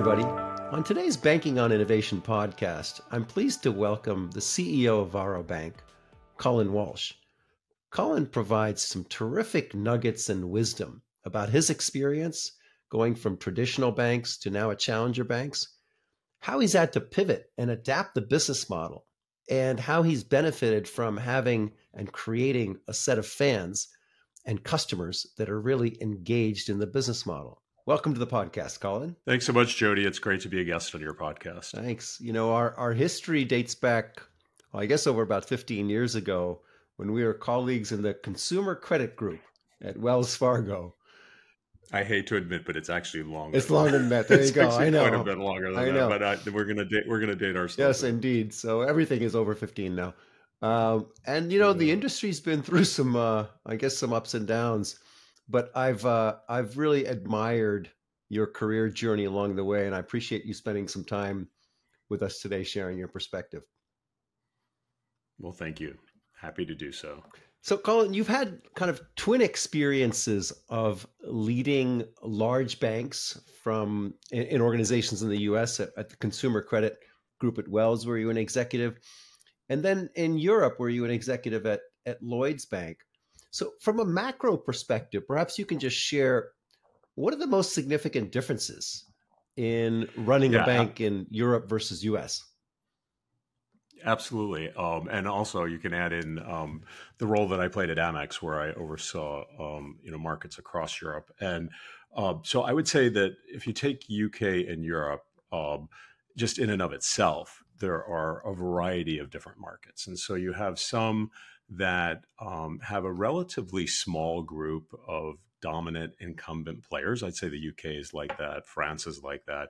everybody. On today's Banking on Innovation podcast, I'm pleased to welcome the CEO of Varo Bank, Colin Walsh. Colin provides some terrific nuggets and wisdom about his experience going from traditional banks to now at challenger banks, how he's had to pivot and adapt the business model, and how he's benefited from having and creating a set of fans and customers that are really engaged in the business model. Welcome to the podcast, Colin. Thanks so much, Jody. It's great to be a guest on your podcast. Thanks. You know, our history dates back, well, I guess over about 15 years ago when we were colleagues in the consumer credit group at Wells Fargo. I hate to admit, but it's actually longer. It's longer than that. There you go. I know. Quite a bit longer than that. But we're gonna date ourselves. Yes, indeed. So everything is over 15 now. And you know, the industry's been through some, I guess, some ups and downs. But I've really admired your career journey along the way, and I appreciate you spending some time with us today, sharing your perspective. Well, thank you. Happy to do so. So, Colin, you've had kind of twin experiences of leading large banks in organizations in the U.S. at the Consumer Credit Group at Wells, where you were an executive, and then in Europe, where you were an executive at Lloyds Bank. So from a macro perspective, perhaps you can just share what are the most significant differences in running a bank in Europe versus US? Absolutely. And also you can add in the role that I played at Amex, where I oversaw markets across Europe. And so I would say that if you take UK and Europe, just in and of itself, there are a variety of different markets. And so you have some that have a relatively small group of dominant incumbent players. I'd say the UK is like that, France is like that,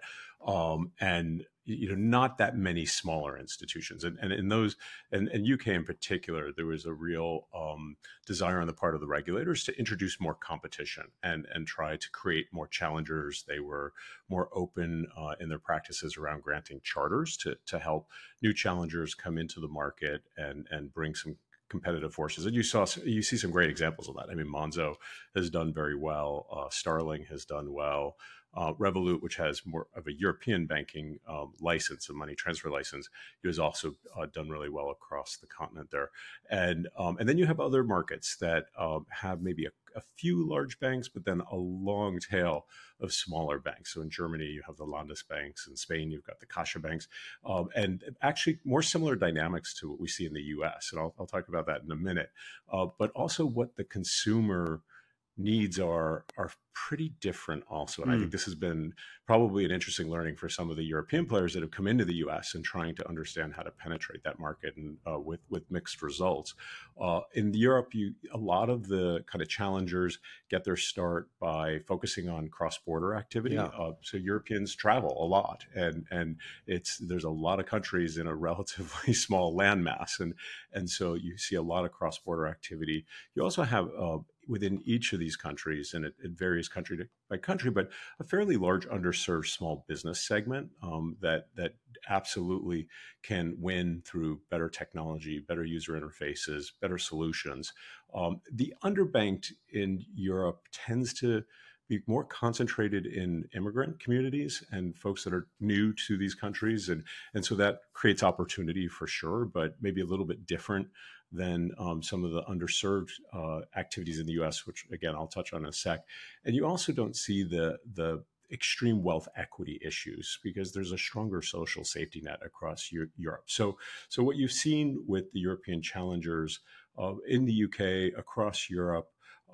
and not that many smaller institutions. And in those, and UK in particular, there was a real desire on the part of the regulators to introduce more competition and try to create more challengers. They were more open in their practices around granting charters to help new challengers come into the market and bring some competitive forces. And you see some great examples of that. I mean, Monzo has done very well. Starling has done well. Revolut, which has more of a European banking license, a money transfer license, has also done really well across the continent there. And then you have other markets that have maybe a few large banks, but then a long tail of smaller banks. So in Germany, you have the Landesbanks. In Spain, you've got the Caixa banks, and actually more similar dynamics to what we see in the U.S. And I'll talk about that in a minute. But also what the consumer needs are pretty different also. And I think this has been probably an interesting learning for some of the European players that have come into the US and trying to understand how to penetrate that market, and with mixed results. In Europe, a lot of the kind of challengers get their start by focusing on cross-border activity. Yeah. So Europeans travel a lot, and there's a lot of countries in a relatively small landmass. And so you see a lot of cross-border activity. You also have within each of these countries, and it varies country by country, but a fairly large underserved small business segment that absolutely can win through better technology, better user interfaces, better solutions. The underbanked in Europe tends to be more concentrated in immigrant communities and folks that are new to these countries. And so that creates opportunity for sure, but maybe a little bit different than some of the underserved activities in the US, which again, I'll touch on in a sec. And you also don't see the extreme wealth equity issues because there's a stronger social safety net across Europe. So what you've seen with the European challengers in the UK, across Europe,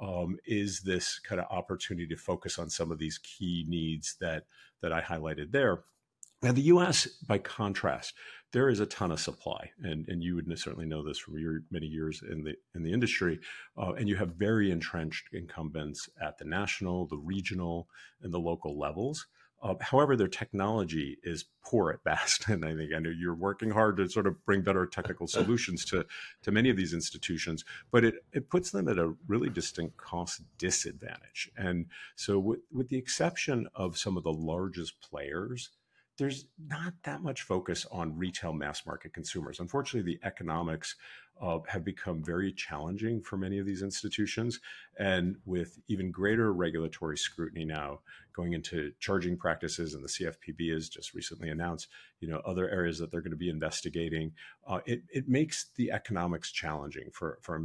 is this kind of opportunity to focus on some of these key needs that I highlighted there. Now, the U.S., by contrast, there is a ton of supply, and you would certainly know this from your many years in the industry, and you have very entrenched incumbents at the national, the regional, and the local levels. However, their technology is poor at best, and I know you're working hard to sort of bring better technical solutions to many of these institutions, but it puts them at a really distinct cost disadvantage. And so with the exception of some of the largest players there's not that much focus on retail mass market consumers. Unfortunately, the economics have become very challenging for many of these institutions. And with even greater regulatory scrutiny now going into charging practices, and the CFPB has just recently announced, other areas that they're going to be investigating, it makes the economics challenging for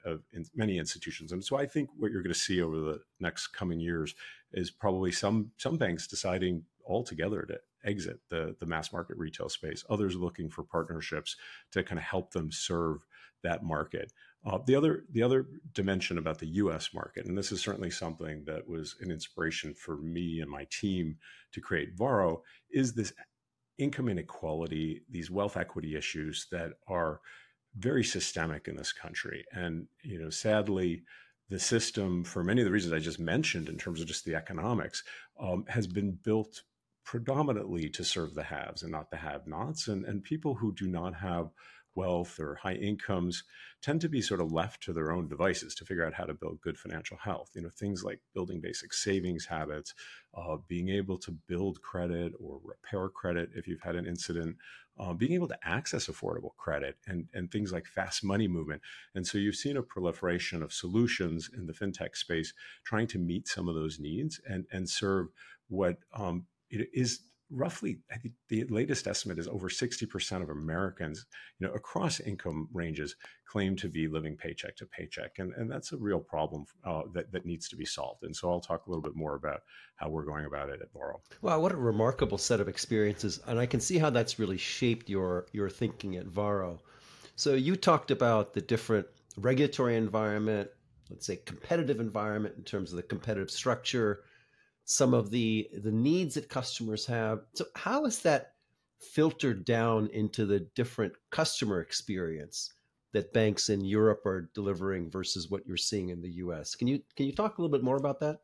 many institutions. And so I think what you're going to see over the next coming years is probably some banks deciding altogether to exit the mass market retail space. Others looking for partnerships to kind of help them serve that market. The other dimension about the U.S. market, and this is certainly something that was an inspiration for me and my team to create Varo, is this income inequality, these wealth equity issues that are very systemic in this country. And sadly, the system, for many of the reasons I just mentioned in terms of just the economics, has been built predominantly to serve the haves and not the have-nots. And people who do not have wealth or high incomes tend to be sort of left to their own devices to figure out how to build good financial health. Things like building basic savings habits, being able to build credit or repair credit if you've had an incident, being able to access affordable credit, and things like fast money movement. And so you've seen a proliferation of solutions in the fintech space trying to meet some of those needs and serve what it is roughly, I think the latest estimate is over 60% of Americans, across income ranges, claim to be living paycheck to paycheck. And that's a real problem that needs to be solved. And so I'll talk a little bit more about how we're going about it at Varo. Wow, what a remarkable set of experiences. And I can see how that's really shaped your thinking at Varo. So you talked about the different regulatory environment, let's say competitive environment in terms of the competitive structure, some of the needs that customers have. So how is that filtered down into the different customer experience that banks in Europe are delivering versus what you're seeing in the US? Can you talk a little bit more about that?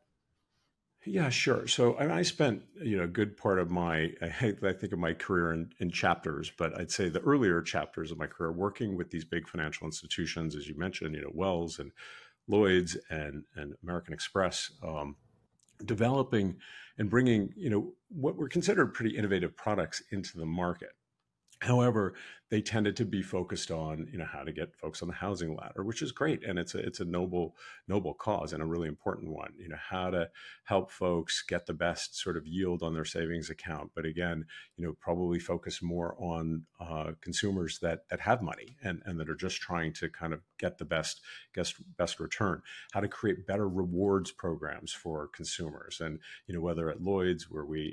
Yeah, sure. So I spent a good part of I think of my career in chapters, but I'd say the earlier chapters of my career working with these big financial institutions, as you mentioned, Wells and Lloyd's and American Express, developing and bringing what were considered pretty innovative products into the market. However, they tended to be focused on, how to get folks on the housing ladder, which is great, and it's a noble cause and a really important one. How to help folks get the best sort of yield on their savings account, but again, probably focus more on consumers that have money and that are just trying to kind of get the best return. How to create better rewards programs for consumers, and whether at Lloyd's, where we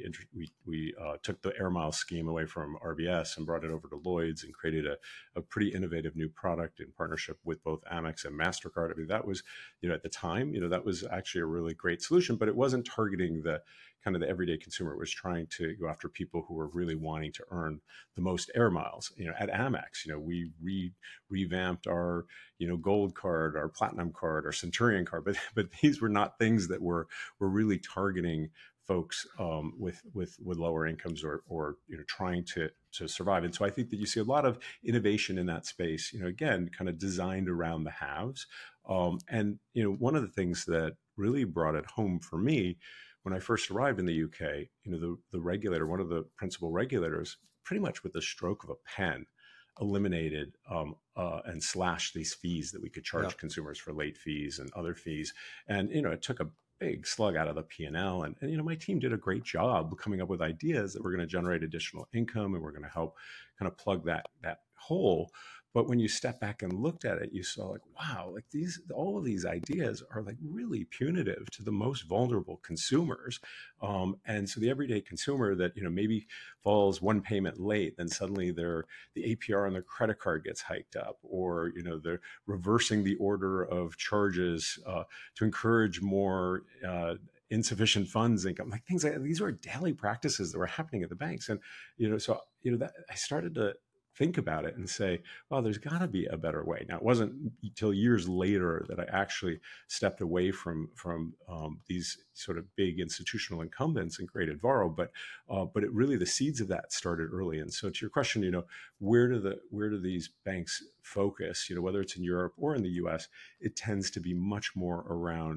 took the Air Miles scheme away from RBS and brought it over to Lloyd's and created a pretty innovative new product in partnership with both Amex and MasterCard. I mean, that was, at the time, that was actually a really great solution, but it wasn't targeting the kind of the everyday consumer. It was trying to go after people who were really wanting to earn the most Air Miles. At Amex, we revamped our, Gold card, our Platinum card, our Centurion card, but these were not things that were really targeting folks with lower incomes or trying to survive. And so I think that you see a lot of innovation in that space, again, kind of designed around the haves. And one of the things that really brought it home for me when I first arrived in the UK, the regulator, one of the principal regulators, pretty much with the stroke of a pen, eliminated and slashed these fees that we could charge consumers for late fees and other fees. And, it took a big slug out of the P&L. And my team did a great job coming up with ideas that were going to generate additional income and we're going to help kind of plug that hole. But when you step back and looked at it, you saw like, wow, like all of these ideas are like really punitive to the most vulnerable consumers. And so the everyday consumer that, maybe falls one payment late, then suddenly the APR on their credit card gets hiked up, or, they're reversing the order of charges to encourage more insufficient funds income, like things like these were daily practices that were happening at the banks. And, that I started to think about it and say, well, there's got to be a better way. Now, it wasn't until years later that I actually stepped away from these sort of big institutional incumbents and created Varo, but it really, the seeds of that started early. And so to your question, where do these banks focus, whether it's in Europe or in the US, it tends to be much more around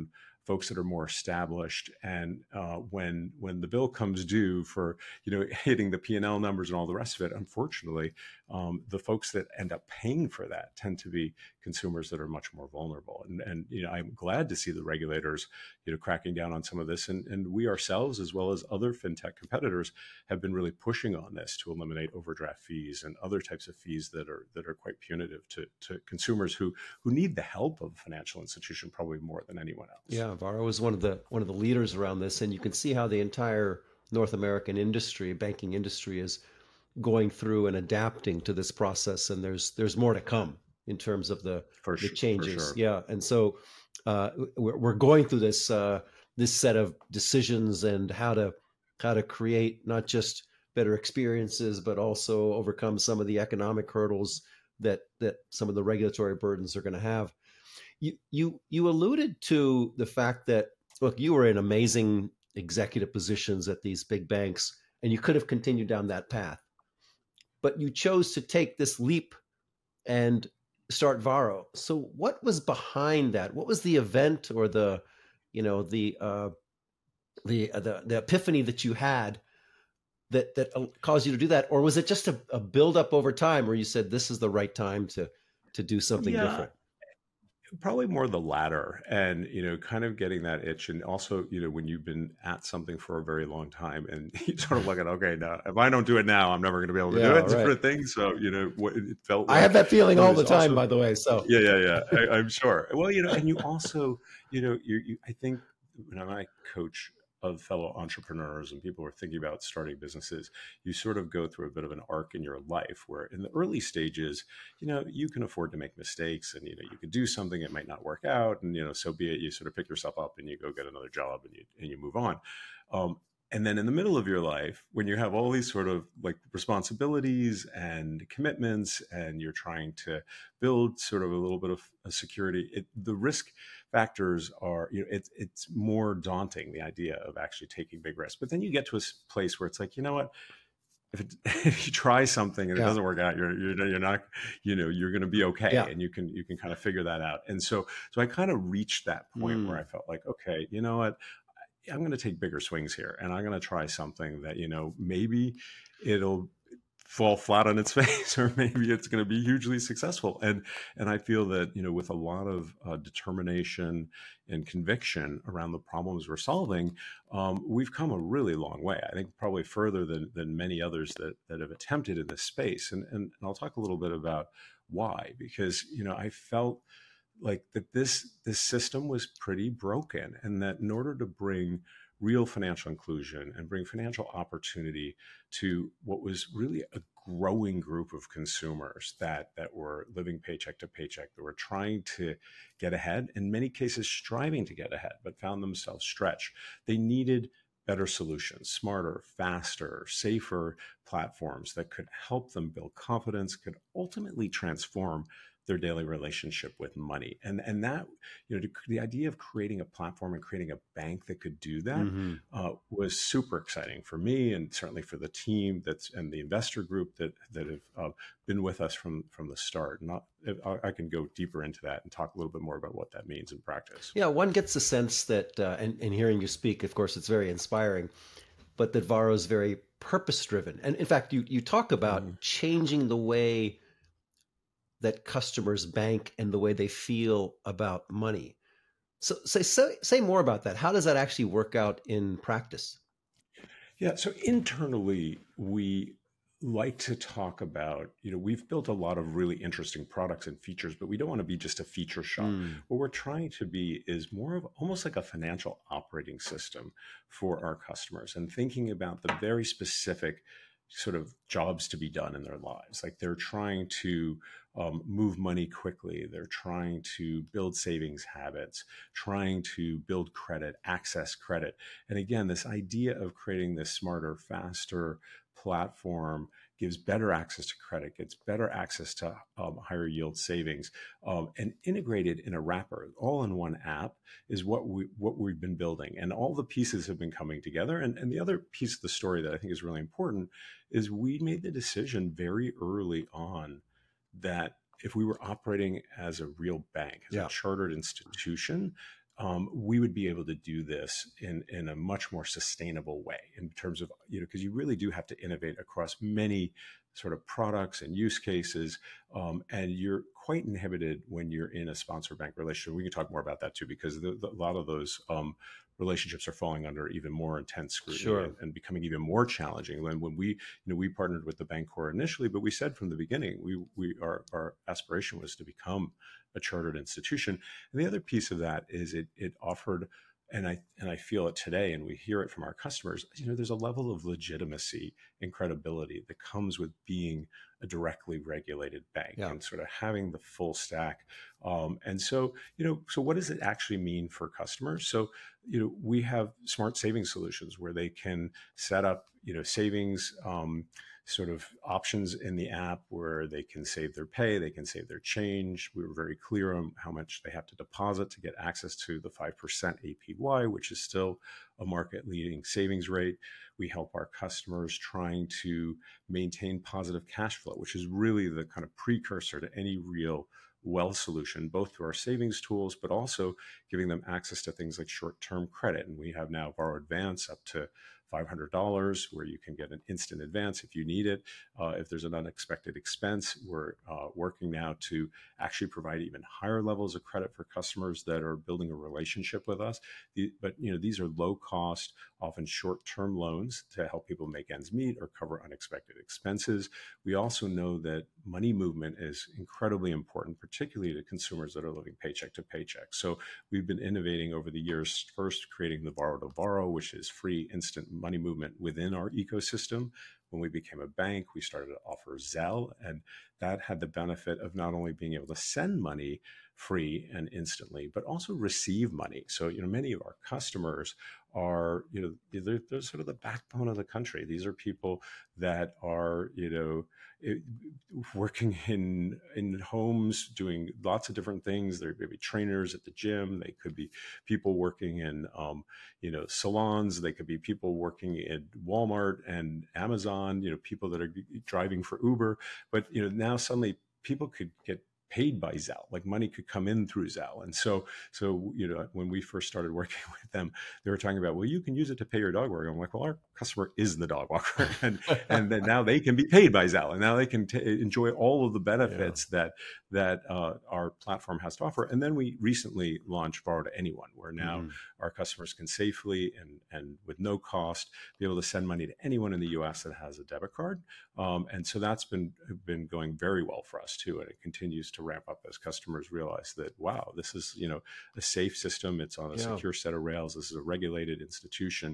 folks that are more established. And when the bill comes due for hitting the P&L numbers and all the rest of it, unfortunately, the folks that end up paying for that tend to be consumers that are much more vulnerable. And I'm glad to see the regulators cracking down on some of this, and we ourselves, as well as other fintech competitors, have been really pushing on this to eliminate overdraft fees and other types of fees that are quite punitive to consumers who need the help of a financial institution probably more than anyone else. Yeah, Varo is one of the leaders around this, and you can see how the entire North American industry, banking industry, is going through and adapting to this process, and there's more to come in terms of the changes. For sure. Yeah, and so we're going through this this set of decisions and how to create not just better experiences, but also overcome some of the economic hurdles that some of the regulatory burdens are going to have. You alluded to the fact that, look, you were in amazing executive positions at these big banks, and you could have continued down that path, but you chose to take this leap and start Varo. So what was behind that? What was the event or the epiphany that you had that caused you to do that? Or was it just a build up over time where you said, this is the right time to do something different? Probably more the latter, and kind of getting that itch, and also when you've been at something for a very long time, and you sort of look at, okay, now if I don't do it now, I'm never going to be able to do it, sort of thing. So what it felt like. I have that feeling all the time, by the way. So yeah, I'm sure. Well, and you also I think when I coach of fellow entrepreneurs and people who are thinking about starting businesses, you sort of go through a bit of an arc in your life where in the early stages, you can afford to make mistakes, and, you could do something, it might not work out, and, so be it. You sort of pick yourself up and you go get another job, and you move on. And then in the middle of your life, when you have all these sort of like responsibilities and commitments, and you're trying to build sort of a little bit of a security, the risk factors are, it's more daunting, the idea of actually taking big risks. But then you get to a place where it's like, you know what? If you try something and it doesn't work out, you're not, you're going to be okay, and you can kind of figure that out. And so I kind of reached that point where I felt like, okay, you know what? I'm going to take bigger swings here, and I'm going to try something that, maybe it'll fall flat on its face, or maybe it's going to be hugely successful. And I feel that, with a lot of determination and conviction around the problems we're solving, we've come a really long way. I think probably further than many others that have attempted in this space. And I'll talk a little bit about why, because, I felt like that this system was pretty broken, and that in order to bring real financial inclusion and bring financial opportunity to what was really a growing group of consumers that were living paycheck to paycheck, that were trying to get ahead, in many cases striving to get ahead, but found themselves stretched. They needed better solutions, smarter, faster, safer platforms that could help them build confidence, could ultimately transform their daily relationship with money. And that, the idea of creating a platform and creating a bank that could do that was super exciting for me, and certainly for the team and the investor group that have been with us from the start. And I can go deeper into that and talk a little bit more about what that means in practice. Yeah, one gets the sense that, and hearing you speak, of course, it's very inspiring, but that Varo is very purpose-driven. And in fact, you talk about changing the way that customers bank and the way they feel about money. So say more about that. How does that actually work out in practice? Yeah, so internally, we like to talk about, we've built a lot of really interesting products and features, but we don't want to be just a feature shop. What we're trying to be is more of almost like a financial operating system for our customers, and thinking about the very specific sort of jobs to be done in their lives. Like they're trying to move money quickly. They're trying to build savings habits, trying to build credit, access credit. And again, this idea of creating this smarter, faster platform gives better access to credit, gets better access to higher yield savings, and integrated in a wrapper, all in one app, is what we've been building. And all the pieces have been coming together. And the other piece of the story that I think is really important is we made the decision very early on that if we were operating as a real bank, as a chartered institution, we would be able to do this in a much more sustainable way in terms of, because you really do have to innovate across many sort of products and use cases. And you're quite inhibited when you're in a sponsor bank relationship. We can talk more about that too, because a lot of those relationships are falling under even more intense scrutiny Sure. and becoming even more challenging. When we partnered with the Bancorp initially, but we said from the beginning, our aspiration was to become a chartered institution. And the other piece of that is it offered, and I feel it today, and we hear it from our customers, there's a level of legitimacy and credibility that comes with being a directly regulated bank Yeah. and sort of having the full stack. And so, so what does it actually mean for customers? So, we have smart savings solutions where they can set up, savings sort of options in the app where they can save their pay, they can save their change. We were very clear on how much they have to deposit to get access to the 5% APY, which is still a market leading savings rate. We help our customers trying to maintain positive cash flow, which is really the kind of precursor to any real wealth solution, both through our savings tools, but also giving them access to things like short-term credit. And we have now Borrow Advance up to $500 where you can get an instant advance if you need it. If there's an unexpected expense, we're working now to actually provide even higher levels of credit for customers that are building a relationship with us. But these are low cost, often short-term loans to help people make ends meet or cover unexpected expenses. We also know that money movement is incredibly important, particularly to consumers that are living paycheck to paycheck. So we've been innovating over the years, first creating the Borrow to Borrow, which is free instant money movement within our ecosystem. When we became a bank, we started to offer Zelle, and that had the benefit of not only being able to send money free and instantly, but also receive money. So, many of our customers are, they're sort of the backbone of the country. These are people that are, working in homes, doing lots of different things. There could be trainers at the gym. They could be people working in, salons. They could be people working at Walmart and Amazon. People that are driving for Uber. But now suddenly people could get paid by Zelle, like money could come in through Zelle. And so when we first started working with them, they were talking about, well, you can use it to pay your dog walker. I'm like, well, our customer is the dog walker, and then now they can be paid by Zelle, and now they can enjoy all of the benefits that our platform has to offer. And then we recently launched Borrow to Anyone, where now our customers can safely and with no cost be able to send money to anyone in the U.S. that has a debit card. And so that's been going very well for us too, and it continues to ramp up as customers realize that, wow, this is a safe system. It's on a secure set of rails. This is a regulated institution.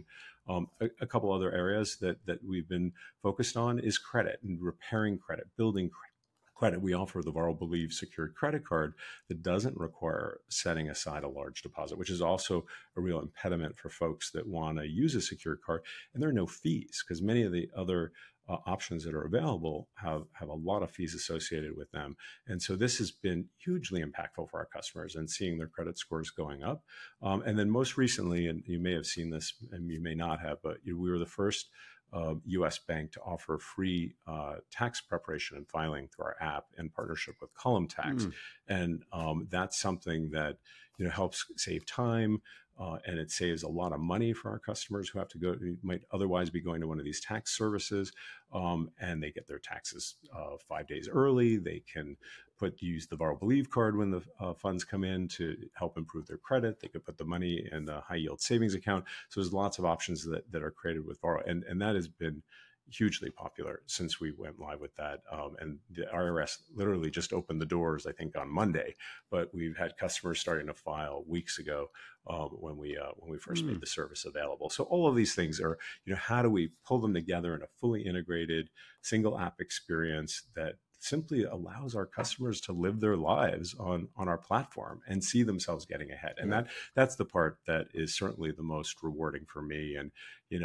A couple other areas that we've been focused on is credit and repairing credit, building credit. We offer the Borrow Believe secured credit card that doesn't require setting aside a large deposit, which is also a real impediment for folks that want to use a secured card. And there are no fees, because many of the other options that are available have a lot of fees associated with them. And so this has been hugely impactful for our customers and seeing their credit scores going up. And then most recently, and you may have seen this and you may not have, but we were the first U.S. bank to offer free tax preparation and filing through our app in partnership with Column Tax. And that's something that helps save time. And it saves a lot of money for our customers who have to who might otherwise be going to one of these tax services, and they get their taxes 5 days early. They can use the Borrow Believe card when the funds come in to help improve their credit. They could put the money in the high yield savings account. So there's lots of options that are created with Borrow, and that has been hugely popular since we went live with that. And the IRS literally just opened the doors, I think, on Monday, but we've had customers starting to file weeks ago when we first made the service available. So all of these things are, how do we pull them together in a fully integrated single app experience that simply allows our customers to live their lives on our platform and see themselves getting ahead. And that's the part that is certainly the most rewarding for me. And,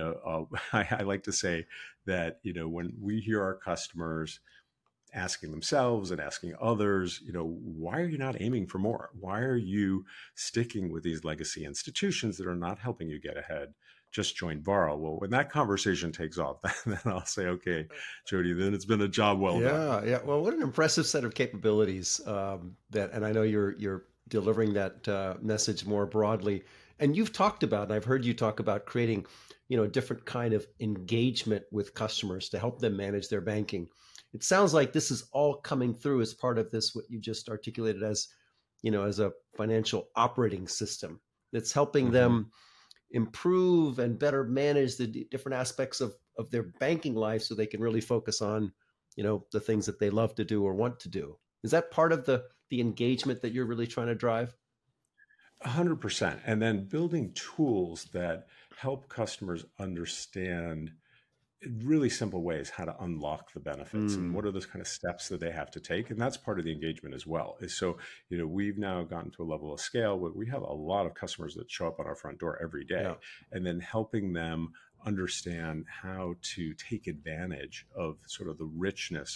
I like to say that, when we hear our customers asking themselves and asking others, why are you not aiming for more? Why are you sticking with these legacy institutions that are not helping you get ahead? Just join Borrow. Well, when that conversation takes off, then I'll say, okay, Jody, then it's been a job well done. Yeah. Well, what an impressive set of capabilities and I know you're delivering that message more broadly. And you've talked about, and I've heard you talk about creating, a different kind of engagement with customers to help them manage their banking. It sounds like this is all coming through as part of this, what you just articulated as, as a financial operating system that's helping Hmm. them improve and better manage the different aspects of their banking life so they can really focus on, the things that they love to do or want to do. Is that part of the engagement that you're really trying to drive? 100%. And then building tools that help customers understand in really simple ways how to unlock the benefits and Mm, what are those kind of steps that they have to take. And that's part of the engagement as well. Is so, we've now gotten to a level of scale where we have a lot of customers that show up on our front door every yeah, day, and then helping them understand how to take advantage of sort of the richness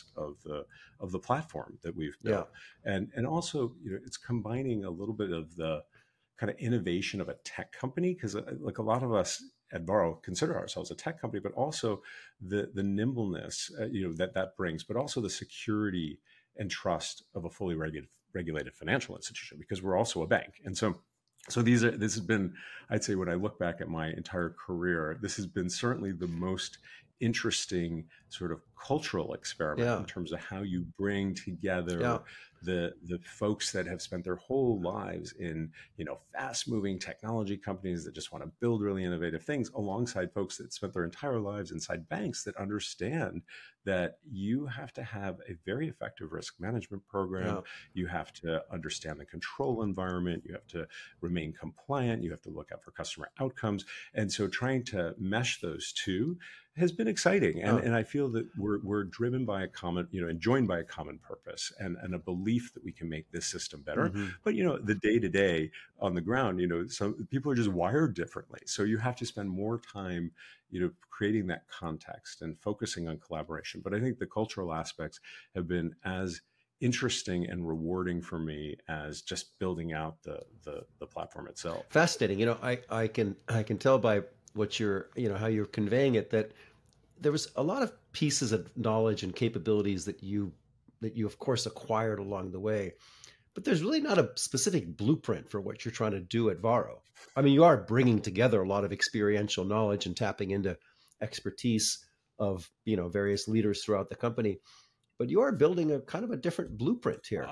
of the platform that we've yeah, built. And also, it's combining a little bit of the kind of innovation of a tech company, because like a lot of us at Varo consider ourselves a tech company, but also the nimbleness that brings, but also the security and trust of a fully regulated financial institution, because we're also a bank. And so this has been, I'd say, when I look back at my entire career, this has been certainly the most interesting sort of cultural experiment yeah, in terms of how you bring yeah. together the folks that have spent their whole lives in fast moving technology companies that just want to build really innovative things, alongside folks that spent their entire lives inside banks that understand that you have to have a very effective risk management program. Yeah. You have to understand the control environment. You have to remain compliant. You have to look out for customer outcomes. And so trying to mesh those two has been exciting. And, Yeah. and I feel that we're driven by a common, and joined by a common purpose and a belief that we can make this system better. Hmm. But, the day to day on the ground, some people are just wired differently. So you have to spend more time, creating that context and focusing on collaboration. But I think the cultural aspects have been as interesting and rewarding for me as just building out the platform itself. Fascinating. I can tell by what you're, how you're conveying it, that there was a lot of pieces of knowledge and capabilities that you of course acquired along the way, but there's really not a specific blueprint for what you're trying to do at Varo. I mean, you are bringing together a lot of experiential knowledge and tapping into expertise of, various leaders throughout the company, but you are building a kind of a different blueprint here.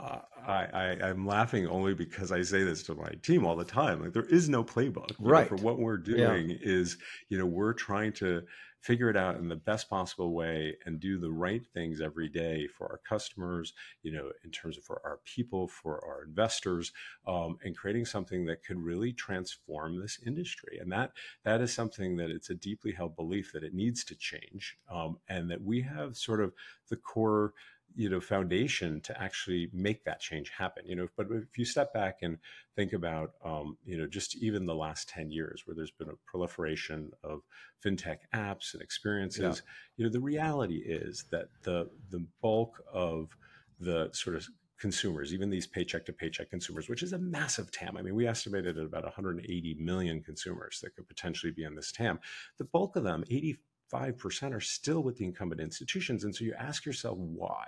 I'm laughing only because I say this to my team all the time. Like, there is no playbook, for Right. what we're Yeah. doing is, we're trying to figure it out in the best possible way and do the right things every day for our customers, in terms of for our people, for our investors, and creating something that could really transform this industry. And that is something that it's a deeply held belief that it needs to change, and that we have sort of the core foundation to actually make that change happen. But if you step back and think about just even the last 10 years, where there's been a proliferation of fintech apps and Yeah. experiences, the reality is that the bulk of the sort of consumers, even these paycheck to paycheck consumers, which is a massive TAM. I mean, we estimated at about 180 million consumers that could potentially be in this TAM. The bulk of them, 85%, are still with the incumbent institutions. And so you ask yourself why,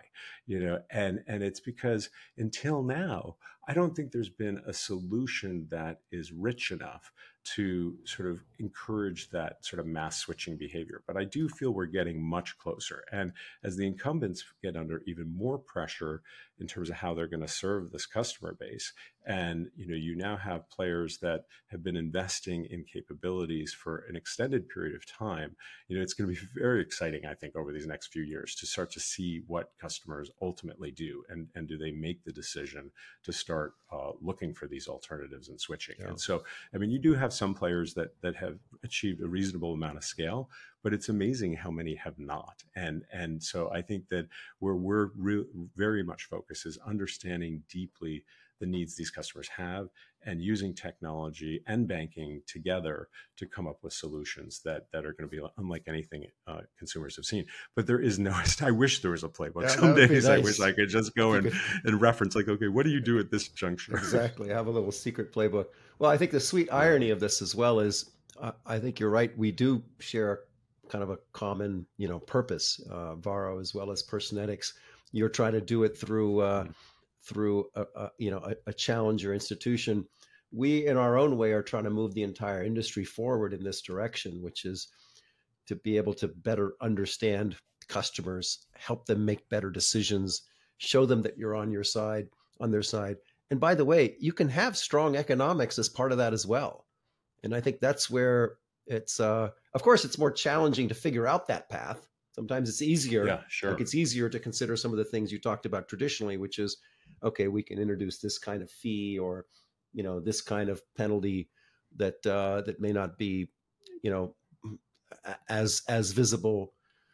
and it's because until now, I don't think there's been a solution that is rich enough to sort of encourage that sort of mass switching behavior. But I do feel we're getting much closer. And as the incumbents get under even more pressure in terms of how they're going to serve this customer base, and you now have players that have been investing in capabilities for an extended period of time, it's going to be very exciting, I think, over these next few years to start to see what customers ultimately do, and do they make the decision to start looking for these alternatives and switching. Yeah. And so, I mean, you do have some players that have achieved a reasonable amount of scale, but it's amazing how many have not. And so I think that where we're very much focused is understanding deeply the needs these customers have, and using technology and banking together to come up with solutions that are going to be unlike anything consumers have seen. But there is no, I wish there was a playbook. Yeah, Some that would be days I wish nice I could just go if you and, could. and reference, like, okay, what do you do at this juncture? Exactly. Have a little secret playbook. Well, I think the sweet Yeah. irony of this as well is, I think you're right. We do share kind of a common, purpose, Varo as well as Personetics. You're trying to do it through Mhm. through a challenger institution. We, in our own way, are trying to move the entire industry forward in this direction, which is to be able to better understand customers, help them make better decisions, show them that you're on their side. And by the way, you can have strong economics as part of that as well. And I think that's where it's, of course, it's more challenging to figure out that path. Sometimes it's easier. Yeah, sure. Like it's easier to consider some of the things you talked about traditionally, which is, okay, we can introduce this kind of fee or, this kind of penalty that may not be, as visible.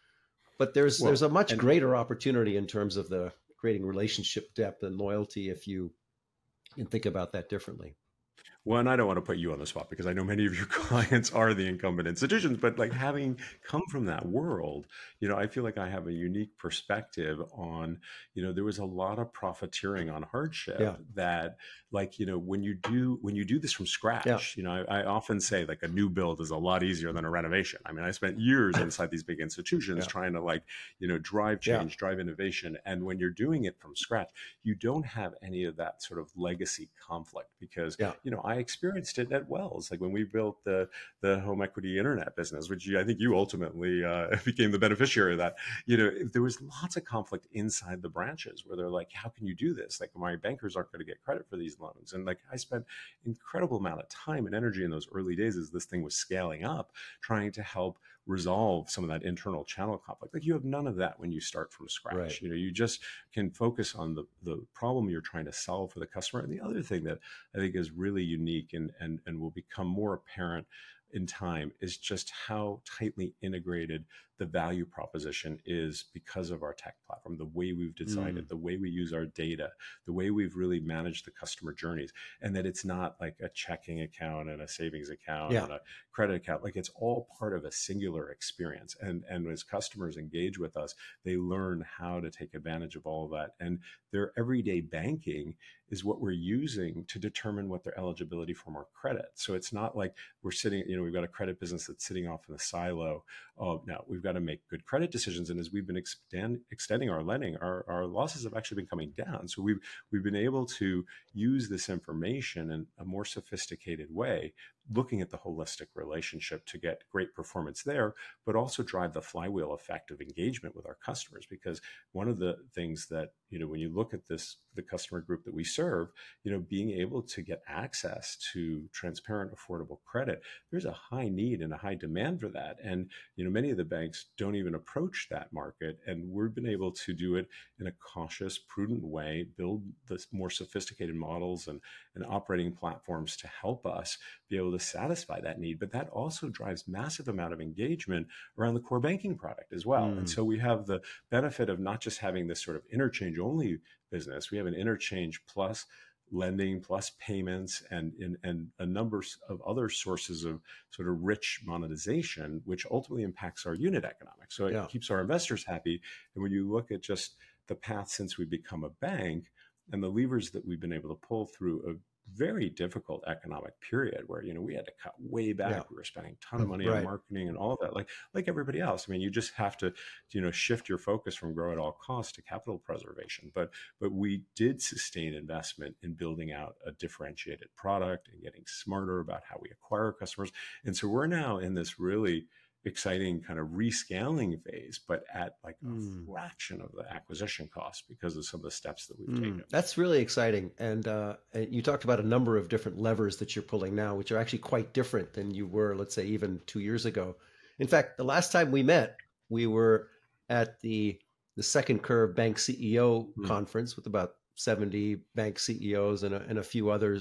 But there's a much greater opportunity in terms of the creating relationship depth and loyalty if you can think about that differently. Well, and I don't want to put you on the spot because I know many of your clients are the incumbent institutions, but like having come from that world, I feel like I have a unique perspective on, there was a lot of profiteering on hardship that like, when you do this from scratch, I often say like a new build is a lot easier than a renovation. I mean, I spent years inside these big institutions trying to like, drive change, drive innovation. And when you're doing it from scratch, you don't have any of that sort of legacy conflict because, I experienced it at Wells, like when we built the home equity internet business, which I think you ultimately became the beneficiary of that. There was lots of conflict inside the branches where they're like, how can you do this? Like my bankers aren't going to get credit for these loans. And like I spent incredible amount of time and energy in those early days as this thing was scaling up, trying to help resolve some of that internal channel conflict. Like you have none of that when you start from scratch. Right. You just can focus on the problem you're trying to solve for the customer. And the other thing that I think is really unique and will become more apparent in time is just how tightly integrated the value proposition is because of our tech platform, the way we've designed it, the way we use our data, the way we've really managed the customer journeys, and that it's not like a checking account and a savings account and a credit account. Like it's all part of a singular experience. And as customers engage with us, they learn how to take advantage of all of that. And their everyday banking is what we're using to determine what their eligibility for more credit. So it's not like we're sitting, we've got a credit business that's sitting off in a silo. Now we've got to make good credit decisions. And as we've been extending our lending, our losses have actually been coming down. So we've been able to use this information in a more sophisticated way, looking at the holistic relationship to get great performance there, but also drive the flywheel effect of engagement with our customers. Because one of the things that, when you look at the customer group that we serve, being able to get access to transparent, affordable credit, there's a high need and a high demand for that. And, many of the banks don't even approach that market. And we've been able to do it in a cautious, prudent way, build the more sophisticated models and operating platforms to help us be able to satisfy that need. But that also drives massive amount of engagement around the core banking product as well. And so we have the benefit of not just having this sort of interchange only business. We have an interchange plus lending plus payments and a number of other sources of sort of rich monetization, which ultimately impacts our unit economics. So it keeps our investors happy. And when you look at just the path since we become a bank and the levers that we've been able to pull through a very difficult economic period where, we had to cut way back. We were spending a ton of money on marketing and all of that, like everybody else. I mean, you just have to, shift your focus from grow at all costs to capital preservation. But we did sustain investment in building out a differentiated product and getting smarter about how we acquire customers. And so we're now in this really exciting kind of rescaling phase, but at like a fraction of the acquisition cost because of some of the steps that we've taken. That's really exciting. And you talked about a number of different levers that you're pulling now, which are actually quite different than you were, let's say, even 2 years ago. In fact, the last time we met, we were at the Second Curve Bank CEO conference with about 70 bank CEOs and a few other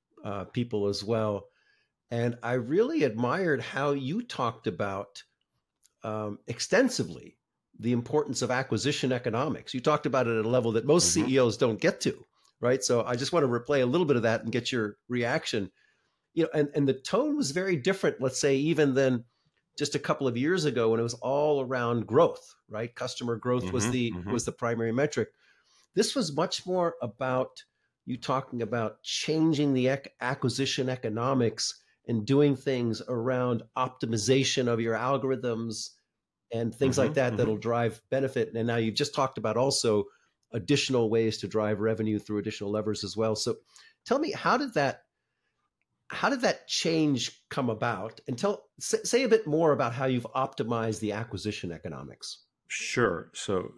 people as well. And I really admired how you talked about extensively the importance of acquisition economics. You talked about it at a level that most CEOs don't get to, right? So I just want to replay a little bit of that and get your reaction. And the tone was very different, let's say, even than just a couple of years ago when it was all around growth, right? Customer growth was the primary metric. This was much more about you talking about changing the acquisition economics and doing things around optimization of your algorithms and things like that that'll drive benefit. And now you've just talked about also additional ways to drive revenue through additional levers as well. So tell me, how did that change come about? And say a bit more about how you've optimized the acquisition economics. Sure.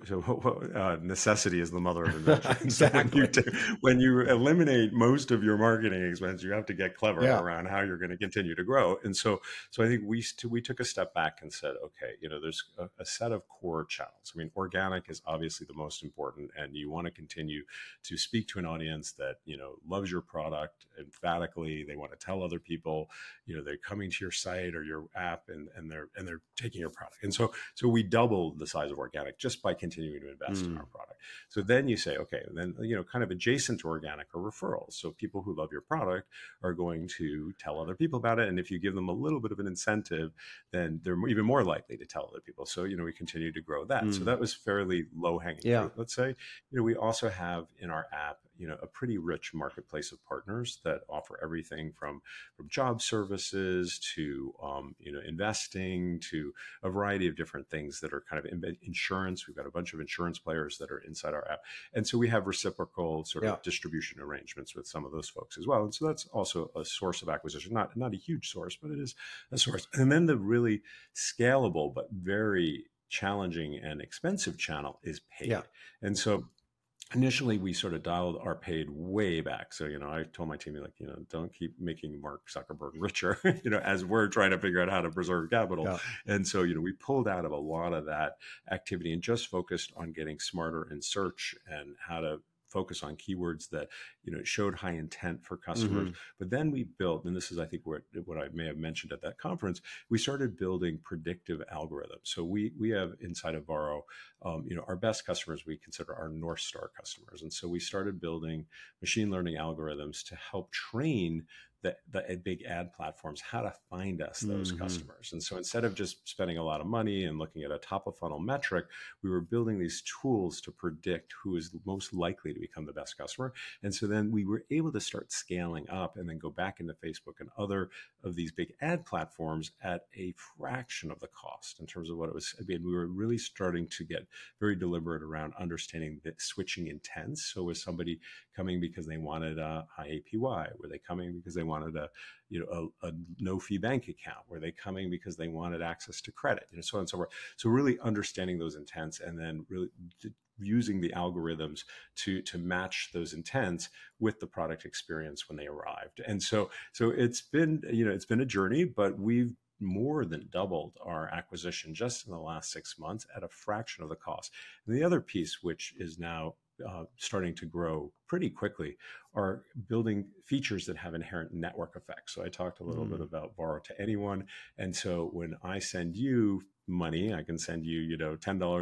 So necessity is the mother of invention. So Exactly. when you eliminate most of your marketing expense, you have to get clever Yeah. around how you're going to continue to grow. And so I think we took a step back and said, okay, there's a set of core channels. I mean, organic is obviously the most important, and you want to continue to speak to an audience that loves your product emphatically. They want to tell other people, they're coming to your site or your app, and they're taking your product. And so we doubled the size of organic just by continuing to invest in our product. So then you say, okay, then kind of adjacent to organic are referrals. So people who love your product are going to tell other people about it, and if you give them a little bit of an incentive, then they're even more likely to tell other people. So we continue to grow that. So that was fairly low hanging fruit, let's say. We also have in our app a pretty rich marketplace of partners that offer everything from job services to investing to a variety of different things that are kind of insurance. We've got a bunch of insurance players that are inside our app, and so we have reciprocal sort of distribution arrangements with some of those folks as well. And so that's also a source of acquisition, not a huge source, but it is a source. And then the really scalable but very challenging and expensive channel is paid. And so initially we sort of dialed our paid way back. So, I told my team, like, don't keep making Mark Zuckerberg richer, as we're trying to figure out how to preserve capital. And so, we pulled out of a lot of that activity and just focused on getting smarter in search and how to focus on keywords that showed high intent for customers. But then we built, and this is I think what I may have mentioned at that conference, we started building predictive algorithms. So we have inside of Varo, our best customers we consider our North Star customers, and so we started building machine learning algorithms to help train the big ad platforms how to find us those customers. And so instead of just spending a lot of money and looking at a top of funnel metric, we were building these tools to predict who is most likely to become the best customer. And so then we were able to start scaling up and then go back into Facebook and other of these big ad platforms at a fraction of the cost in terms of what it was. I mean, we were really starting to get very deliberate around understanding the switching intents. So was somebody coming because they wanted a high APY? Were they coming because they wanted a no fee bank account? Were they coming because they wanted access to credit? So on and so forth. So really understanding those intents and then really using the algorithms to match those intents with the product experience when they arrived. And so it's been a journey, but we've more than doubled our acquisition just in the last 6 months at a fraction of the cost. And the other piece, which is now starting to grow pretty quickly, are building features that have inherent network effects. So I talked a little bit about Varo to anyone. And so when I send you money, I can send you, $10,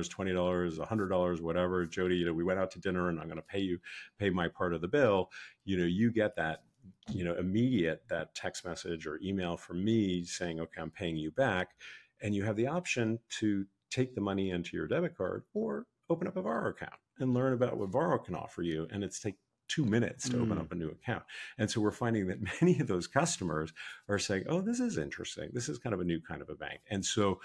$20, $100, whatever. Jody, we went out to dinner and I'm going to pay my part of the bill. You get that, immediate, that text message or email from me saying, okay, I'm paying you back. And you have the option to take the money into your debit card or open up a Varo account and learn about what Varo can offer you. And it's take 2 minutes to open up a new account. And so we're finding that many of those customers are saying, oh, this is interesting. This is kind of a new kind of a bank. And so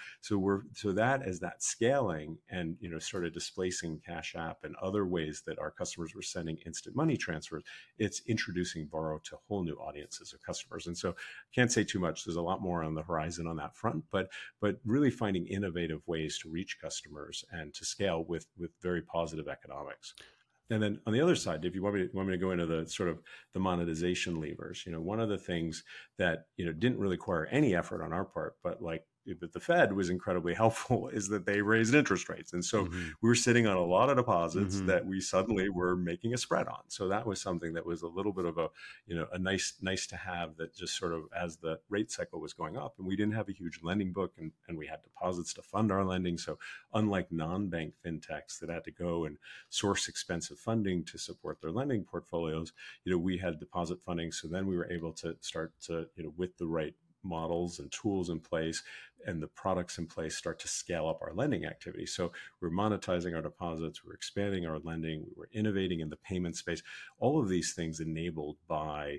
that as that scaling and, started displacing Cash App and other ways that our customers were sending instant money transfers, it's introducing Varo to whole new audiences of customers. And so can't say too much. There's a lot more on the horizon on that front, but really finding innovative ways to reach customers and to scale with very positive economics. And then on the other side, if you want me to go into the sort of the monetization levers, one of the things that, didn't really require any effort on our part, but like the Fed was incredibly helpful, is that they raised interest rates. And so we were sitting on a lot of deposits that we suddenly were making a spread on. So that was something that was a little bit of a nice to have, that just sort of as the rate cycle was going up, and we didn't have a huge lending book and we had deposits to fund our lending. So unlike non-bank fintechs that had to go and source expensive funding to support their lending portfolios, we had deposit funding. So then we were able to start to, with the right models and tools in place and the products in place, start to scale up our lending activity. So we're monetizing our deposits, we're expanding our lending, we were innovating in the payment space, all of these things enabled by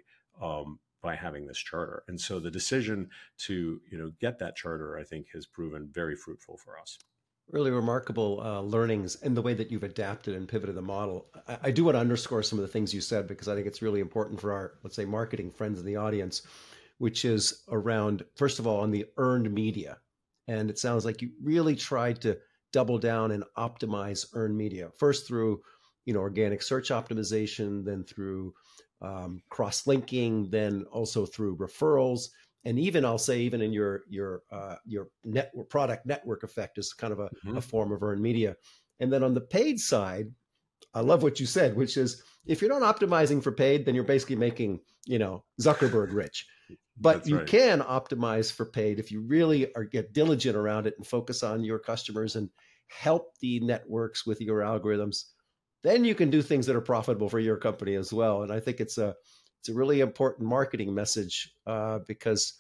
having this charter. And so the decision to, get that charter, I think, has proven very fruitful for us. Really remarkable learnings and the way that you've adapted and pivoted the model. I do want to underscore some of the things you said because I think it's really important for our, let's say, marketing friends in the audience, which is around, first of all, on the earned media. And it sounds like you really tried to double down and optimize earned media, first through, organic search optimization, then through cross-linking, then also through referrals, and even I'll say even in your network product network effect is kind of a Hmm. form of earned media. And then on the paid side, I love what you said, which is if you're not optimizing for paid, then you're basically making, Zuckerberg rich. But That's you right. can optimize for paid if you really are get diligent around it and focus on your customers and help the networks with your algorithms. Then you can do things that are profitable for your company as well. And I think it's a really important marketing message because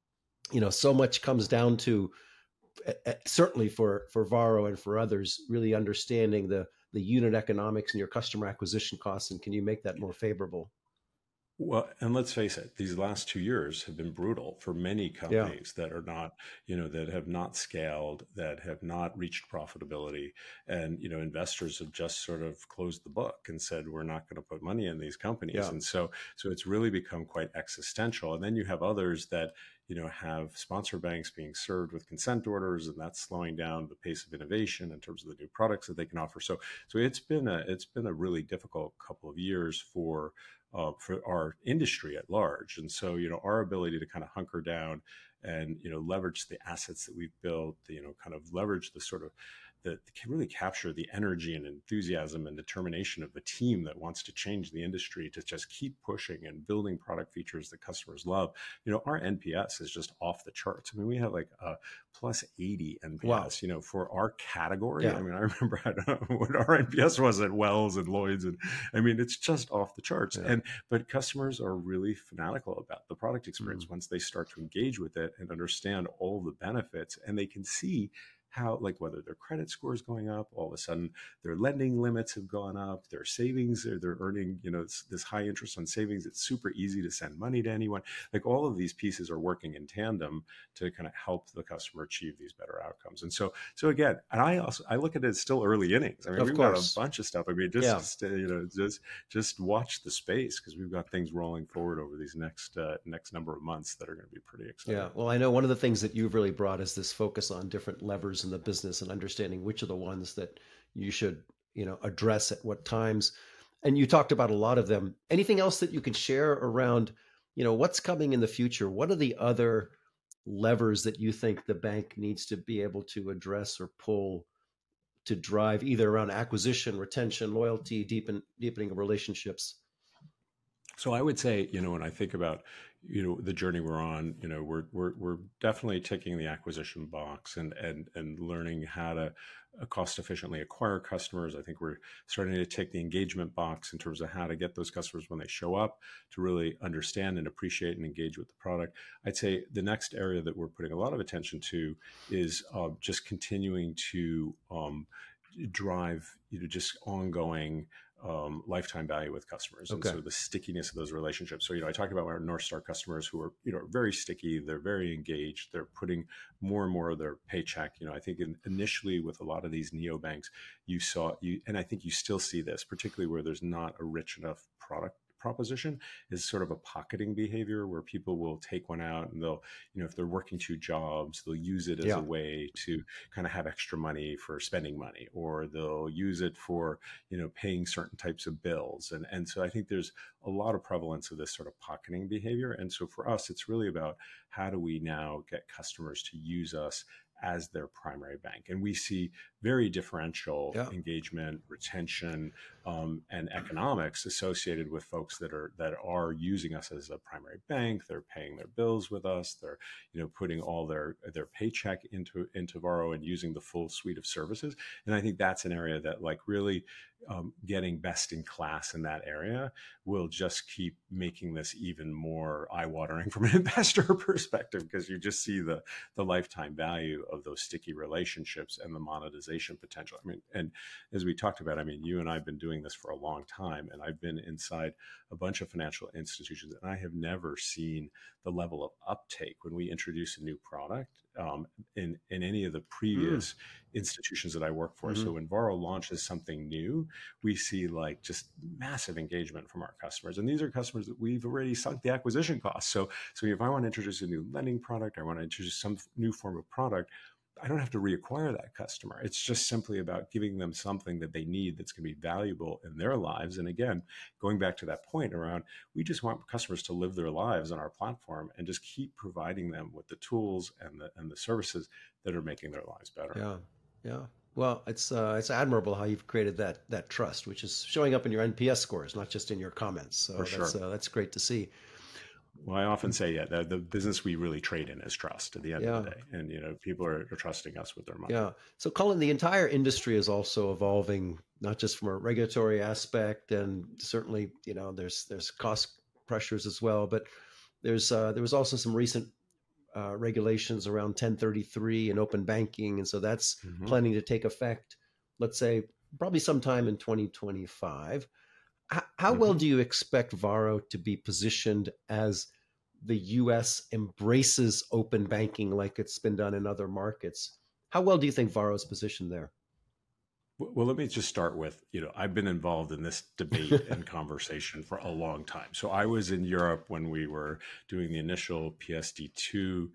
so much comes down to certainly for Varo and for others, really understanding the unit economics and your customer acquisition costs, and can you make that more favorable? Well, and let's face it, these last 2 years have been brutal for many Yeah, companies that are not, that have not scaled, that have not reached profitability. And, investors have just sort of closed the book and said, we're not going to put money in these companies. yeah, And so it's really become quite existential. And then you have others that, have sponsor banks being served with consent orders, and that's slowing down the pace of innovation in terms of the new products that they can offer. So it's been a really difficult couple of years for our industry at large. And so, our ability to kind of hunker down and, leverage the assets that we've built, kind of leverage the sort of that can really capture the energy and enthusiasm and determination of the team that wants to change the industry to just keep pushing and building product features that customers love. Our NPS is just off the charts. I mean, we have like a plus 80 wow, NPS, for our category. yeah, I mean, I remember I don't know what our NPS was at Wells and Lloyd's, and I mean, it's just off the charts. yeah, But customers are really fanatical about the product mm, experience once they start to engage with it and understand all the benefits, and they can see how, like, whether their credit score is going up, all of a sudden their lending limits have gone up, their savings, or they're earning, this high interest on savings. It's super easy to send money to anyone. Like, all of these pieces are working in tandem to kind of help the customer achieve these better outcomes. And so again, and I look at it as still early innings. I mean, of we've got a course, bunch of stuff. I mean, yeah. just watch the space, because we've got things rolling forward over these next number of months that are going to be pretty Yeah, exciting. well, I know one of the things that you've really brought is this focus on different levers in the business and understanding which are the ones that you should, address at what times. And you talked about a lot of them. Anything else that you can share around, what's coming in the future? What are the other levers that you think the bank needs to be able to address or pull to drive either around acquisition, retention, loyalty, deepening of relationships? So I would say, when I think about, the journey we're on, we're definitely ticking the acquisition box and learning how to cost efficiently acquire customers. I think we're starting to tick the engagement box in terms of how to get those customers when they show up to really understand and appreciate and engage with the product. I'd say the next area that we're putting a lot of attention to is just continuing to drive, just ongoing lifetime value with customers, and Okay. so the stickiness of those relationships. So, I talk about our North Star customers who are, very sticky. They're very engaged. They're putting more and more of their paycheck. I think initially with a lot of these neobanks, and I think you still see this, particularly where there's not a rich enough product proposition, is sort of a pocketing behavior where people will take one out and they'll, if they're working two jobs, they'll use it as a Yeah. way to kind of have extra money for spending money, or they'll use it for, paying certain types of bills. And so I think there's a lot of prevalence of this sort of pocketing behavior. And so for us, it's really about how do we now get customers to use us as their primary bank. And we see very differential Yeah. engagement, retention, and economics associated with folks that are using us as a primary bank. They're paying their bills with us. They're, putting all their paycheck into Varo and using the full suite of services. And I think that's an area that, like, really getting best in class in that area will just keep making this even more eye-watering from an investor perspective, because you just see the lifetime value of those sticky relationships and the monetization potential. I mean, and as we talked about, I mean, you and I have been doing this for a long time, and I've been inside a bunch of financial institutions, and I have never seen the level of uptake when we introduce a new product in any of the Mm, previous institutions that I worked for. hmm So when Varo launches something new, we see like just massive engagement from our customers, and these are customers that we've already sunk the acquisition costs. So if I want to introduce a new lending product, I want to introduce some new form of product, I don't have to reacquire that customer. It's just simply about giving them something that they need that's going to be valuable in their lives. And again, going back to that point around, we just want customers to live their lives on our platform and just keep providing them with the tools and the services that are making their lives better. yeah, yeah. Well, it's admirable how you've created that trust, which is showing up in your NPS scores, not just in your comments. For So sure. that's great to see. Well, I often say, yeah, the business we really trade in is trust at the end of the Yeah, day. And, people are trusting us with their money. yeah. So, Colin, the entire industry is also evolving, not just from a regulatory aspect, and certainly, there's cost pressures as well, but there was also some recent regulations around 1033 and open banking, and so that's Hmm. planning to take effect. Let's say probably sometime in 2025. How well Hmm. do you expect Varo to be positioned as the US embraces open banking like it's been done in other markets? How well do you think Varo is positioned there? Well, let me just start with, I've been involved in this debate and conversation for a long time. So I was in Europe when we were doing the initial PSD2,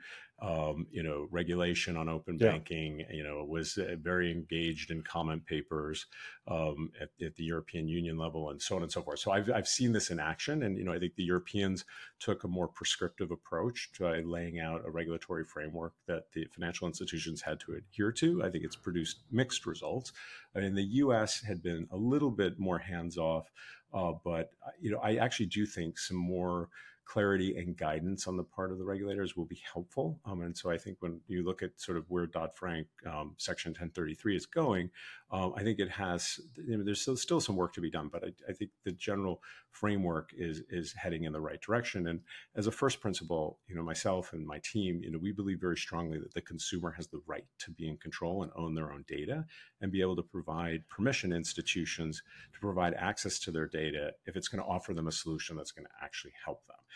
regulation on open Yeah. banking, was very engaged in comment papers at the European Union level and so on and so forth. So I've seen this in action. And, I think the Europeans took a more prescriptive approach to laying out a regulatory framework that the financial institutions had to adhere to. I think it's produced mixed results. I mean, the U.S. had been a little bit more hands off, but I actually do think some more clarity and guidance on the part of the regulators will be helpful. And so I think when you look at sort of where Dodd-Frank Section 1033 is going, I think it has. There's still some work to be done, but I think the general framework is heading in the right direction. And as a first principle, myself and my team, we believe very strongly that the consumer has the right to be in control and own their own data and be able to provide permission institutions to provide access to their data if it's going to offer them a solution that's going to actually help them.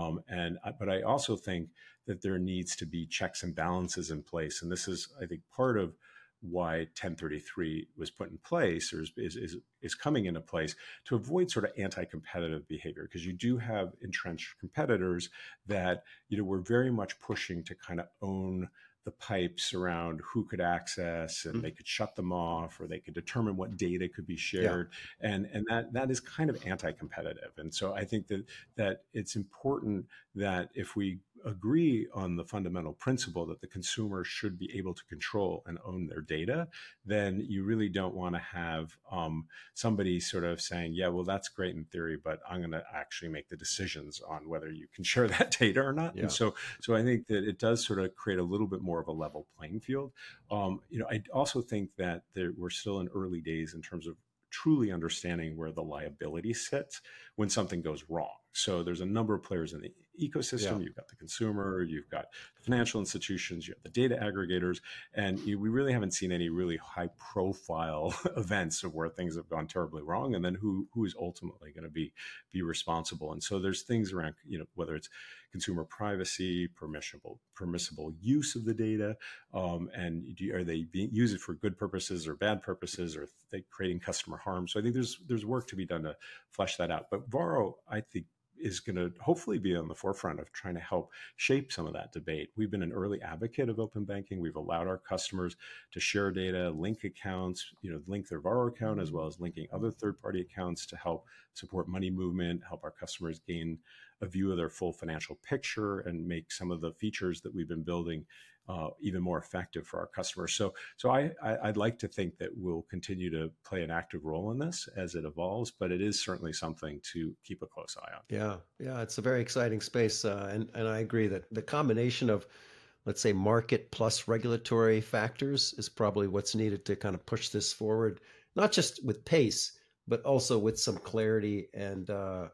But I also think that there needs to be checks and balances in place, and this is, I think, part of why 1033 was put in place or is coming into place to avoid sort of anti-competitive behavior, because you do have entrenched competitors that were very much pushing to kind of own the pipes around who could access, and they Mhm. could shut them off, or they could determine what data could be Yeah. shared, and that is kind of anti-competitive. And so I think that it's important that if we agree on the fundamental principle that the consumer should be able to control and own their data, then you really don't want to have somebody sort of saying, yeah, well, that's great in theory, but I'm going to actually make the decisions on whether you can share that data or not. And Yeah. so I think that it does sort of create a little bit more of a level playing field. I also think that we're still in early days in terms of truly understanding where the liability sits when something goes wrong. So there's a number of players in the Yeah. ecosystem. You've got the consumer, you've got the financial institutions, you have the data aggregators, and we really haven't seen any really high profile events of where things have gone terribly wrong, and then who is ultimately going to be responsible. And so there's things around, whether it's consumer privacy, permissible use of the data, and are they being used for good purposes or bad purposes, or are they creating customer harm? So I think there's work to be done to flesh that out. But Varo, I think, is going to hopefully be on the forefront of trying to help shape some of that debate. We've been an early advocate of open banking. We've allowed our customers to share data, link accounts, link their Varo account, as well as linking other third-party accounts to help support money movement, help our customers gain a view of their full financial picture, and make some of the features that we've been building even more effective for our customers. So I'd like to think that we'll continue to play an active role in this as it evolves, but it is certainly something to keep a close eye on. Yeah. Yeah. It's a very exciting space. And I agree that the combination of, let's say, market plus regulatory factors is probably what's needed to kind of push this forward, not just with pace, but also with some clarity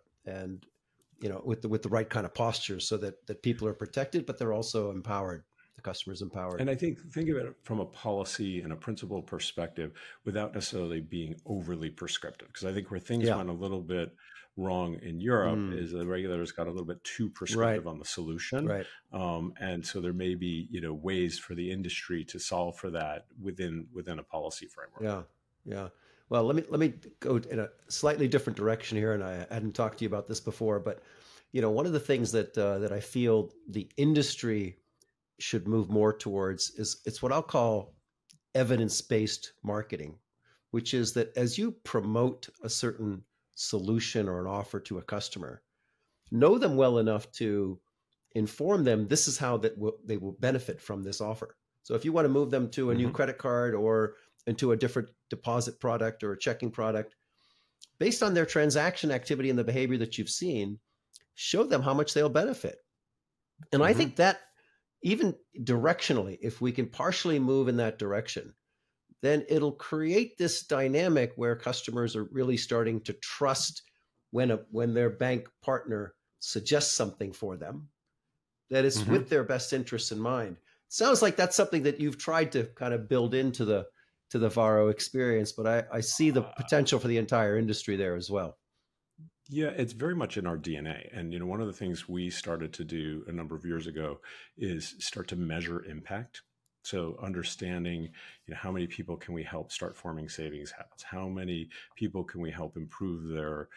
and with the right kind of posture, so that people are protected, but they're also empowered. the customer's empowered. And I think of it from a policy and a principle perspective without necessarily being overly prescriptive. Because I think where things Yeah. went a little bit wrong in Europe Mm. is the regulators got a little bit too Right. prescriptive on the solution. Right. And so there may be, ways for the industry to solve for that within a policy framework. Yeah. Yeah. Well, let me go in a slightly different direction here, and I hadn't talked to you about this before, but one of the things that I feel the industry should move more towards is it's what I'll call evidence-based marketing, which is that as you promote a certain solution or an offer to a customer, know them well enough to inform them this is how they will benefit from this offer. So if you want to move them to a new Hmm. credit card or into a different deposit product or a checking product, based on their transaction activity and the behavior that you've seen, show them how much they'll benefit. And I Hmm. think that even directionally, if we can partially move in that direction, then it'll create this dynamic where customers are really starting to trust when their bank partner suggests something for them that is with Hmm. their best interests in mind. Sounds like that's something that you've tried to kind of build into the Varo experience, but I see the potential for the entire industry there as well. Yeah, it's very much in our DNA. And one of the things we started to do a number of years ago is start to measure impact. So understanding, how many people can we help start forming savings habits? How many people can we help improve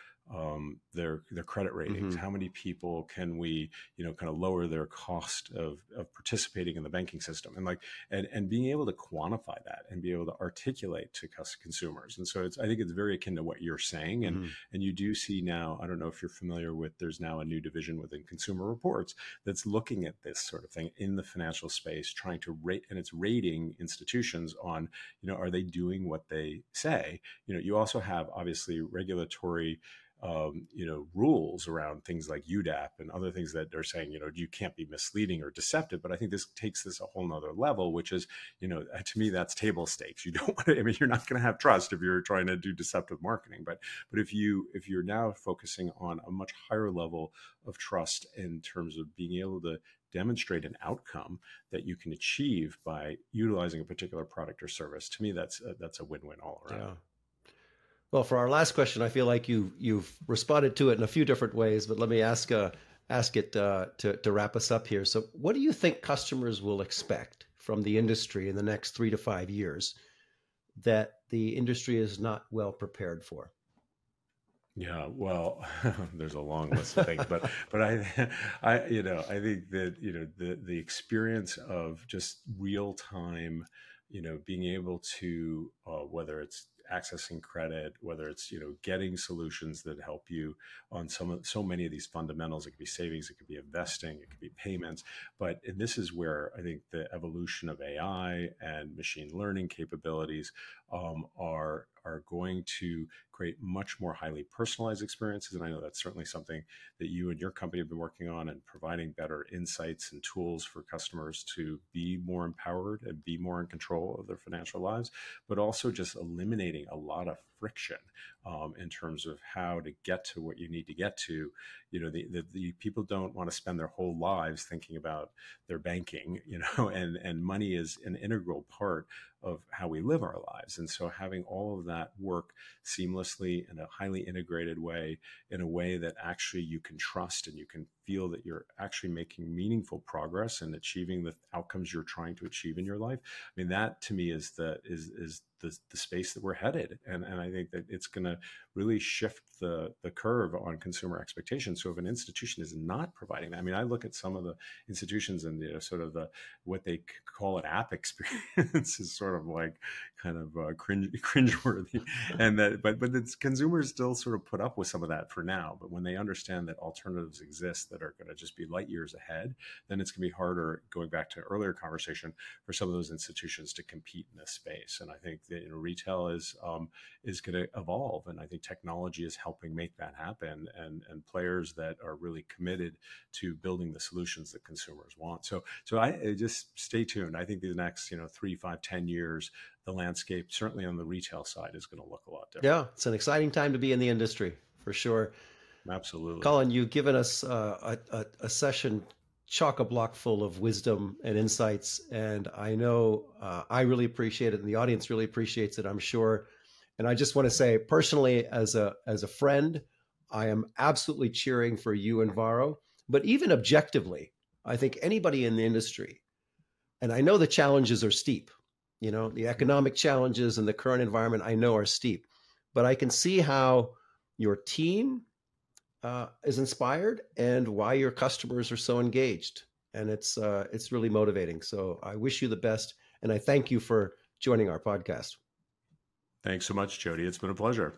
their credit ratings? Hmm. How many people can we, kind of lower their cost of participating in the banking system? And and being able to quantify that and be able to articulate to consumers. And so I think it's very akin to what you're saying. And Hmm. and you do see now, I don't know if you're familiar with, there's now a new division within Consumer Reports that's looking at this sort of thing in the financial space, trying to rate, and it's rating institutions on, are they doing what they say? You also have obviously regulatory rules around things like UDAP and other things that are saying, you can't be misleading or deceptive. But I think this takes this a whole nother level, which is, to me, that's table stakes. You don't want to, I mean, you're not going to have trust if you're trying to do deceptive marketing. But if you're now focusing on a much higher level of trust in terms of being able to demonstrate an outcome that you can achieve by utilizing a particular product or service, to me, that's a win-win all around. Yeah. Well, for our last question, I feel like you've responded to it in a few different ways, but let me ask it to wrap us up here. So, what do you think customers will expect from the industry in the next 3 to 5 years that the industry is not well prepared for? Yeah, well, there's a long list of things, but I think that the experience of just real time, being able to whether it's accessing credit, whether it's getting solutions that help you on so many of these fundamentals. It could be savings, it could be investing, it could be payments, and this is where I think the evolution of AI and machine learning capabilities are going to create much more highly personalized experiences. And I know that's certainly something that you and your company have been working on, and providing better insights and tools for customers to be more empowered and be more in control of their financial lives, but also just eliminating a lot of friction in terms of how to get to what you need to get to. The people don't want to spend their whole lives thinking about their banking, and money is an integral part of how we live our lives. And so having all of that work seamlessly in a highly integrated way, in a way that actually you can trust and you can feel that you're actually making meaningful progress and achieving the outcomes you're trying to achieve in your life. I mean, that to me is the space that we're headed. And I think that it's going to really shift the curve on consumer expectations. So if an institution is not providing that, I mean, I look at some of the institutions and sort of what they call an app experience is sort of like kind of cringeworthy, and but consumers still sort of put up with some of that for now. But when they understand that alternatives exist that are going to just be light years ahead, then it's going to be harder. Going back to earlier conversation, for some of those institutions to compete in this space. And I think that retail is going to evolve, and I think technology is helping make that happen. And players that are really committed to building the solutions that consumers want. So I just stay tuned. I think the next 3, 5, 10 years, the landscape certainly on the retail side is going to look a lot different. Yeah, it's an exciting time to be in the industry for sure. Absolutely. Colin, you've given us a session chock-a-block full of wisdom and insights. And I know I really appreciate it, and the audience really appreciates it, I'm sure. And I just want to say personally, as a friend, I am absolutely cheering for you and Varo. But even objectively, I think anybody in the industry, and I know the challenges are steep, the economic challenges in the current environment I know are steep, but I can see how your team is inspired and why your customers are so engaged. And it's really motivating. So I wish you the best. And I thank you for joining our podcast. Thanks so much, Jody. It's been a pleasure.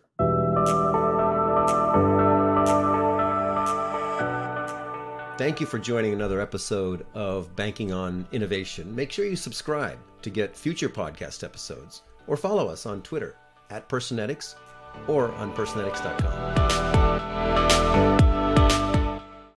Thank you for joining another episode of Banking on Innovation. Make sure you subscribe to get future podcast episodes, or follow us on Twitter @Personetics or on Personetics.com.